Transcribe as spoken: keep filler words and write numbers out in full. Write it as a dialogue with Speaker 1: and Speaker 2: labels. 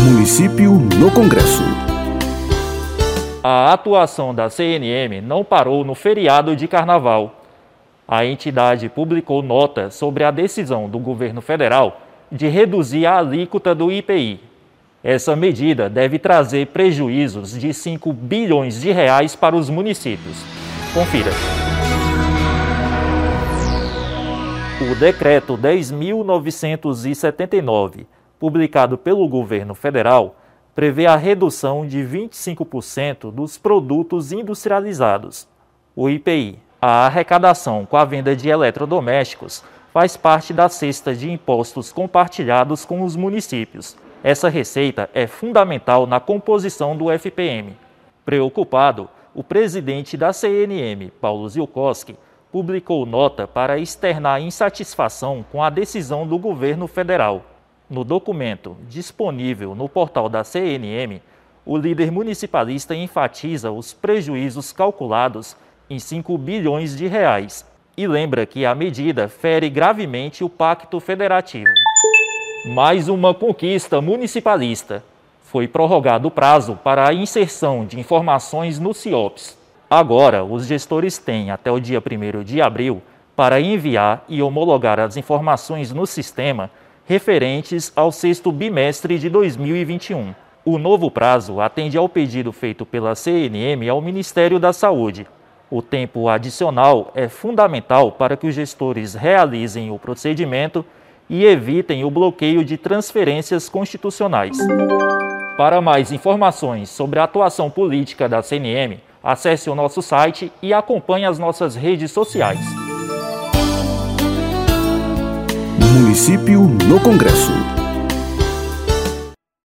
Speaker 1: Município no Congresso.
Speaker 2: A atuação da C N M não parou no feriado de Carnaval. A entidade publicou nota sobre a decisão do governo federal de reduzir a alíquota do I P I. Essa medida deve trazer prejuízos de cinco bilhões de reais para os municípios. Confira. O Decreto dez mil novecentos e setenta e nove, publicado pelo governo federal, prevê a redução de vinte e cinco por cento dos produtos industrializados. O I P I, a arrecadação com a venda de eletrodomésticos, faz parte da cesta de impostos compartilhados com os municípios. Essa receita é fundamental na composição do F P M. Preocupado, o presidente da C N M, Paulo Zielkowski, publicou nota para externar insatisfação com a decisão do governo federal. No documento, disponível no portal da C N M, o líder municipalista enfatiza os prejuízos calculados em cinco bilhões de reais e lembra que a medida fere gravemente o Pacto Federativo. Mais uma conquista municipalista. Foi prorrogado o prazo para a inserção de informações no CIOPS. Agora, os gestores têm até o dia primeiro de abril para enviar e homologar as informações no sistema referentes ao sexto bimestre de dois mil e vinte e um. O novo prazo atende ao pedido feito pela C N M ao Ministério da Saúde. O tempo adicional é fundamental para que os gestores realizem o procedimento e evitem o bloqueio de transferências constitucionais. Para mais informações sobre a atuação política da C N M, acesse o nosso site e acompanhe as nossas redes sociais.
Speaker 1: Município no Congresso.